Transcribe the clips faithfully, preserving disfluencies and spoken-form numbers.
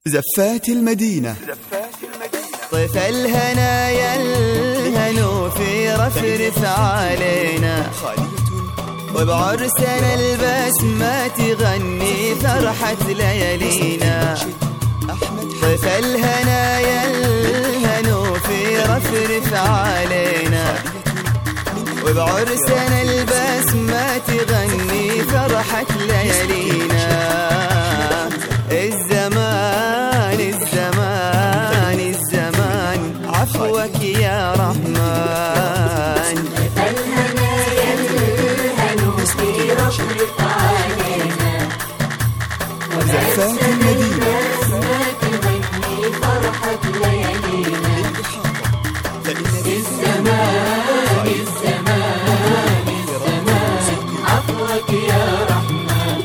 زفات المدينة طيف الهنايا الهنو في رفرف علينا، وبعرسنا البسمة تغني فرحة ليالينا. طيف الهنايا الهنو في رفرف علينا، وبعرسنا البسمة تغني فرحة ليالينا. الزمان الزمان الزمان عفوك يا رحمن. الهنايا الهنو في رفرف علينا، زفات المدينة تغني فرحة ليالينا. الزمان الزمان الزمان عفوك يا رحمن.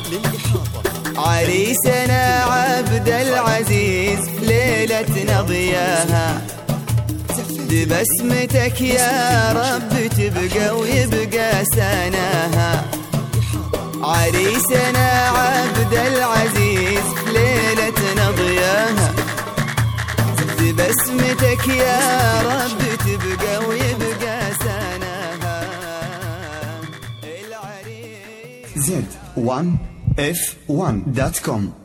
عريسنا عبد العزيز ليلتنا ضياها، ببسمتك يا رب تبقى ويبقى سناها. عريسنا عبد العزيز ليلتنا ضياها، ببسمتك يا رب تبقى ويبقى سناها. العريس زد وان اف وان دوت كوم